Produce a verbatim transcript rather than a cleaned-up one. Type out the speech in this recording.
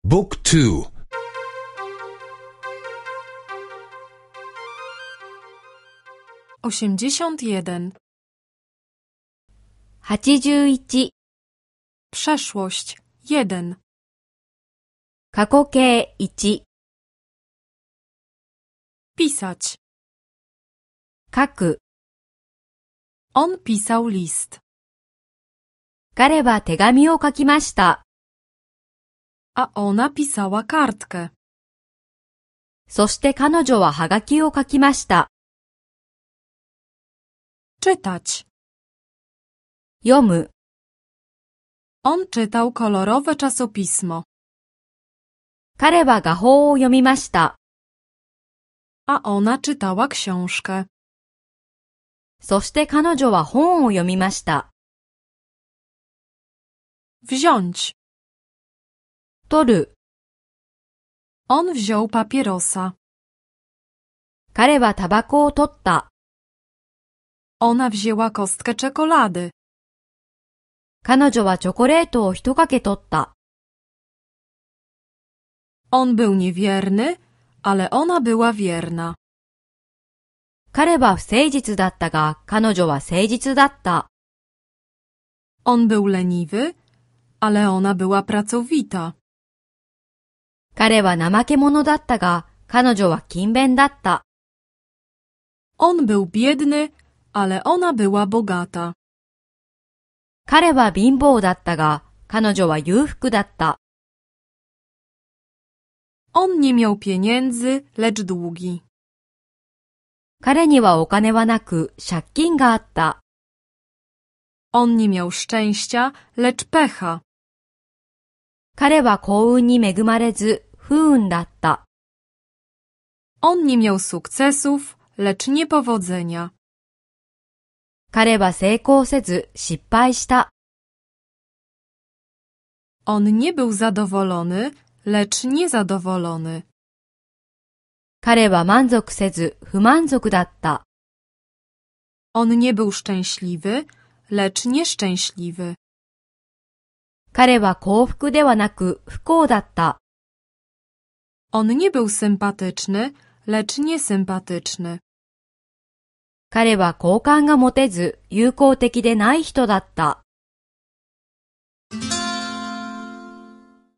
Book two. 81. はちじゅういち Przeszłość jeden. 過去形いち Pisać. 書く On pisał list. 彼は手紙を書きました。 A ona pisała kartkę. そして彼女ははがきを書きました。 Czytać. 読む On czytał kolorowe czasopismo. 彼は画報を読みました。 A ona czytała książkę. そして彼女は本を読みました。 Wziąć. 取る On wziął papierosa. 彼はタバコを取った。 Ona wzięła kostkę czekolady. 彼女はチョコレートを一かけ取った。 On był niewierny, ale ona była wierna. 彼は不誠実だったが、彼女は誠実だった。 On był leniwy, ale ona była pracowita. 彼は怠け者だったが、彼女は勤勉だった。 On był biedny, ale ona była bogata. 彼は貧乏だったが、彼女は裕福だった。 On nie miał pieniędzy, lecz długi. 彼にはお金はなく、借金があった。 On nie miał szczęścia, lecz pecha. 彼は幸運に恵まれず、不運だった。 On nie miał sukcesów, lecz niepowodzenia. 彼は成功せず、失敗した。 On nie był zadowolony, lecz niezadowolony. 彼は満足せず、不満足だった。 On nie był szczęśliwy, lecz nieszczęśliwy. 彼は幸福ではなく、不幸だった。 On nie był sympatyczny, lecz niesympatyczny. 彼は好感が持てず、友好的でない人だった。